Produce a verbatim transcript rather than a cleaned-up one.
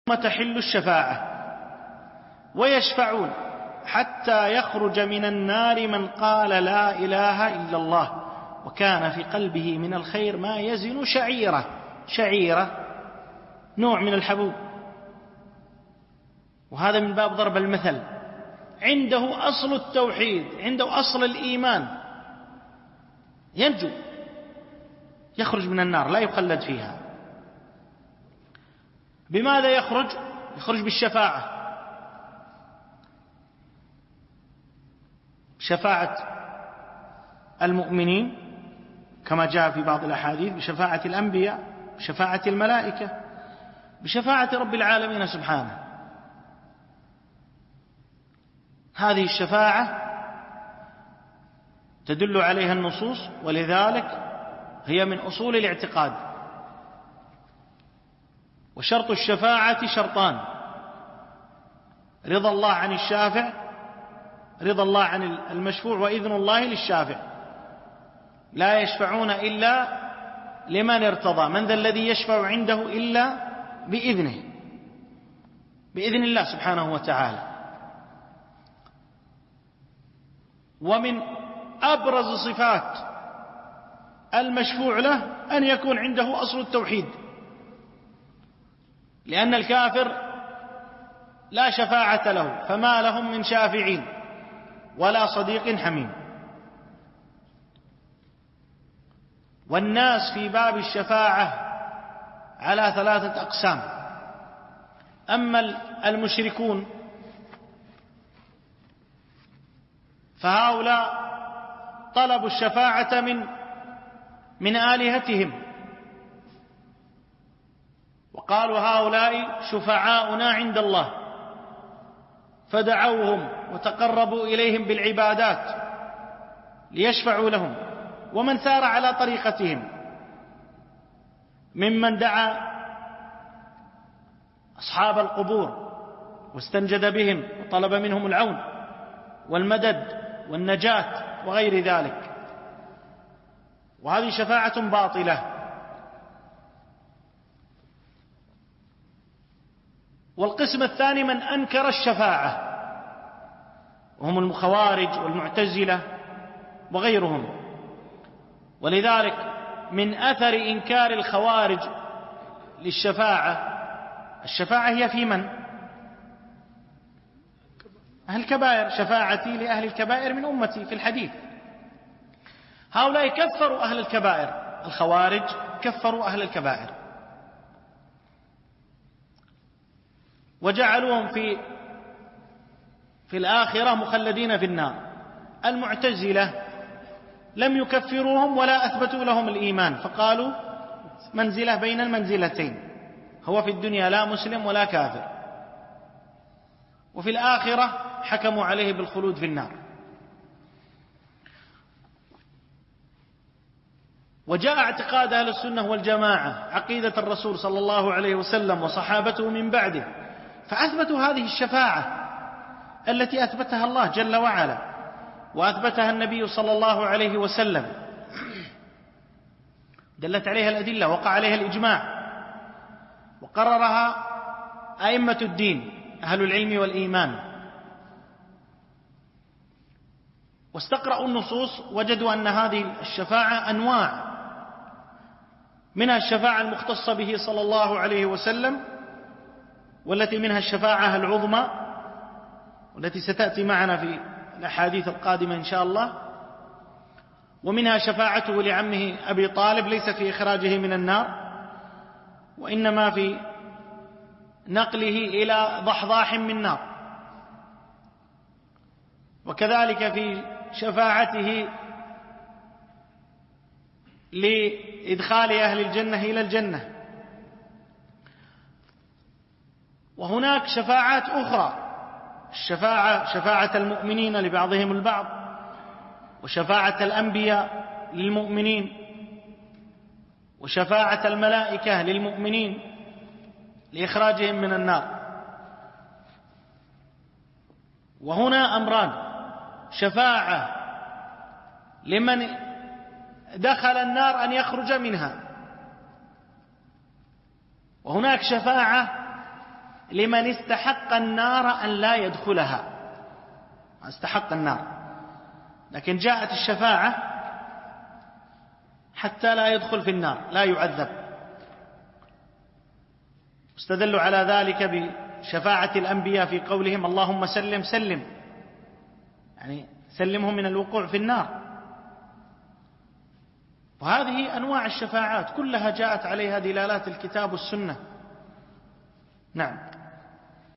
تحل الشفاعة ويشفعون حتى يخرج من النار من قال لا إله إلا الله وكان في قلبه من الخير ما يزن شعيرة. شعيرة نوع من الحبوب، وهذا من باب ضرب المثل. عنده أصل التوحيد، عنده أصل الإيمان، ينجو، يخرج من النار لا يخلد فيها. بماذا يخرج؟ يخرج بالشفاعة، شفاعة المؤمنين كما جاء في بعض الأحاديث، بشفاعة الأنبياء، بشفاعة الملائكة، بشفاعة رب العالمين سبحانه. هذه الشفاعة تدل عليها النصوص، ولذلك هي من أصول الاعتقاد. وشرط الشفاعة شرطان: رضا الله عن الشافع، رضا الله عن المشفوع، وإذن الله للشافع. لا يشفعون إلا لمن ارتضى. من ذا الذي يشفع عنده إلا بإذنه، بإذن الله سبحانه وتعالى. ومن أبرز صفات المشفوع له أن يكون عنده أصل التوحيد، لأن الكافر لا شفاعة له، فما لهم من شافعين ولا صديق حميم. والناس في باب الشفاعة على ثلاثة أقسام: أما المشركون فهؤلاء طلبوا الشفاعة من من آلهتهم، وقالوا هؤلاء شفعاؤنا عند الله، فدعوهم وتقربوا إليهم بالعبادات ليشفعوا لهم. ومن سار على طريقتهم ممن دعا أصحاب القبور واستنجد بهم وطلب منهم العون والمدد والنجاة وغير ذلك، وهذه شفاعة باطلة. والقسم الثاني من أنكر الشفاعة، وهم الخوارج والمعتزلة وغيرهم. ولذلك من أثر إنكار الخوارج للشفاعة، الشفاعة هي في من؟ أهل الكبائر. شفاعتي لأهل الكبائر من أمتي في الحديث. هؤلاء كفروا أهل الكبائر، الخوارج كفروا أهل الكبائر وجعلوهم في في الآخرة مخلدين في النار. المعتزلة لم يكفروهم ولا أثبتوا لهم الإيمان، فقالوا منزلة بين المنزلتين، هو في الدنيا لا مسلم ولا كافر، وفي الآخرة حكموا عليه بالخلود في النار. وجاء اعتقاد أهل السنة والجماعة عقيدة الرسول صلى الله عليه وسلم وصحابته من بعده، فأثبتوا هذه الشفاعة التي أثبتها الله جل وعلا وأثبتها النبي صلى الله عليه وسلم، دلت عليها الأدلة، وقع عليها الإجماع، وقررها أئمة الدين أهل العلم والإيمان. واستقرأوا النصوص وجدوا أن هذه الشفاعة أنواع، منها الشفاعة المختصة به صلى الله عليه وسلم، والتي منها الشفاعة العظمى والتي ستأتي معنا في الأحاديث القادمة إن شاء الله، ومنها شفاعته لعمه أبي طالب ليس في إخراجه من النار، وإنما في نقله إلى ضحضاح من نار. وكذلك في شفاعته لإدخال أهل الجنة إلى الجنة. وهناك شفاعات أخرى: الشفاعة شفاعة المؤمنين لبعضهم البعض، وشفاعة الأنبياء للمؤمنين، وشفاعة الملائكة للمؤمنين لإخراجهم من النار. وهنا أمران: شفاعة لمن دخل النار أن يخرج منها، وهناك شفاعة لمن استحق النار أن لا يدخلها، استحق النار، لكن جاءت الشفاعة حتى لا يدخل في النار، لا يعذب. استدلوا على ذلك بشفاعة الأنبياء في قولهم اللهم سلم سلم، يعني سلمهم من الوقوع في النار. وهذه أنواع الشفاعات كلها جاءت عليها دلالات الكتاب والسنة. نعم.